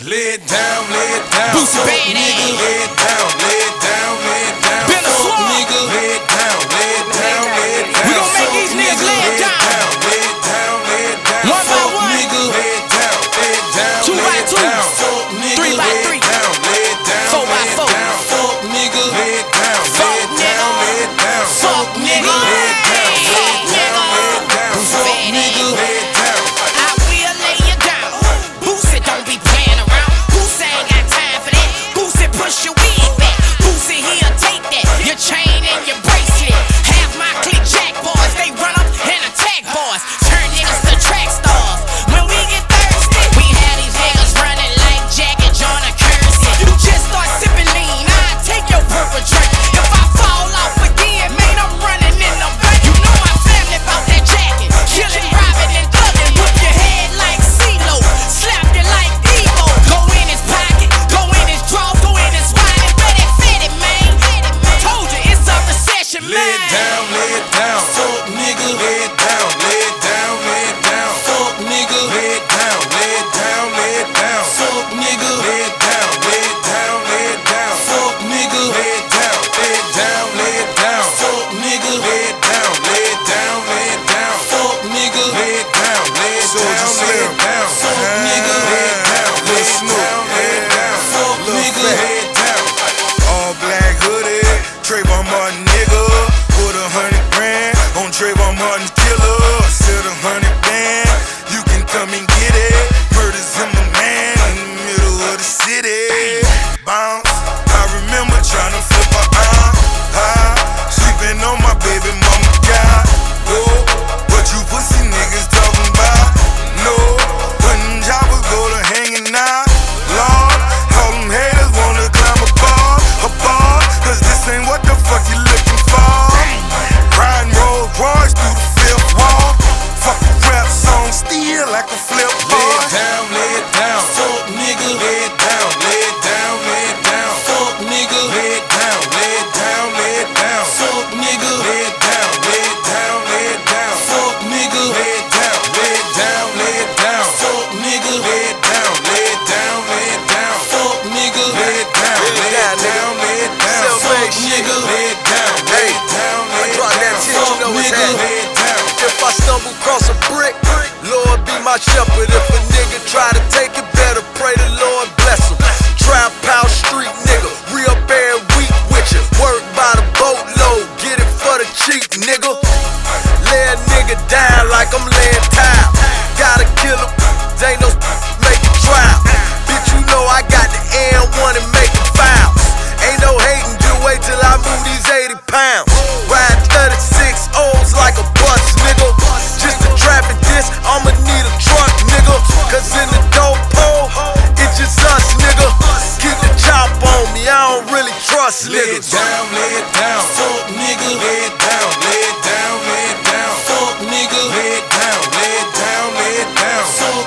Lay it down, lay it down. Boosie Fuck badass. nigga, lay it down, lay it down, lay it down. Been a Fuck swamp. nigga, lay it down, lay it down, lay it down. We gon' make Fuck these niggas nigga, lay it down. lay it down, lay it down. One by Fuck one. nigga, lay it down, lay it down, Two lay by it two. down. Fuck nigga, Three by lay it three. down, lay it down, Four by lay it four. down. Fuck nigga, lay it down, lay Fuck it down, lay it down. Fuck nigga. lay it down, lay Fuck it down, lay it down. Fuck Badass. nigga, lay it down. I will lay you down. Boosie don't be playing around. Boosie ain't got time for that. Boosie push your wig back. Boosie he'll take that. Your chain and your bracelet. Half my clique jack boys. They run up and attack boys. Turn niggas to track stars. When we get thirsty, we have these niggas running like Jack and John or Kersey. You just start sipping lean. I take your purple drink. If I fall off again, man, I'm running in the bank. You know I'm family about that jacket. Killing, robbing, and thugging. Whip your head like CeeLo. Slap you like Devo. Go in his pocket, go in his drawers, go in his wallet. Better fit it, man. Told you it's a recession, man. Lay it down, lay it down. Fuck nigga, lay it down, lay it down, lay it down. Fuck nigga, lay it down, lay it down, lay it down. Fuck nigga, lay it down, lay it down, lay it down. Fuck nigga, lay it down, lay it down, lay it down. Fuck nigga, lay it down, lay it down, lay it down. Fuck nigga, lay it down, lay it down, lay it down. Fuck nigga, lay it down, lay it down, lay it down. Fuck nigga, lay it down. All black hoodie, Trayvon Martin nigga. Put 100 grand on Trayvon Martin's killer. Said 100 band, you can come and get it. Murders him a man in the middle of the city. Bounce, I remember trying to flip her arm high, sleeping on my baby mama couch. Whoa, what you pussy niggas talking about? No, when them jobbers go to hanging out. Lord, all them haters wanna climb a bar, cause this ain't what the fuck you looking for. Riding Rolls Royce through the fifth wall. Fuck a rap song, still like a flip Lay it board. down, lay it down. Fuck nigga, lay it down, lay it down, lay it down. Fuck nigga, lay it down, lay it down, lay it down. Fuck nigga, lay it down, lay it down, lay it down. Fuck nigga, lay it down, lay it down, lay it down. Fuck nigga, lay it down, lay it down, lay it down. Fuck nigga, lay it down, lay it down, lay it down. Fuck nigga, lay it down, lay it down, lay it drop that down. shit, you know Fuck what's nigga, happening. lay it down. If I stumble across a brick, Lord be my shepherd. If a nigga try to take it, better pray the Lord bless him. Trap house street nigga, real bad week with you. Work by the boatload, get it for the cheap nigga. Lay a nigga down like I'm laying tile. Gotta kill him, ain't no make a trial. Bitch, you know I got the N1 and making files. Ain't no hating, just wait till I move these 80 pounds. Ride 36 O's like a bus, nigga. Just a traffic diss, I'ma need a truck, nigga. Cause in the dope pole, it's just us, nigga. Keep the chop on me, I don't really trust Lay it niggas. down, lay it down. Fuck nigga, lay it down, lay it down, lay it down. Fuck nigga, lay it down, lay it down, lay it down. Fuck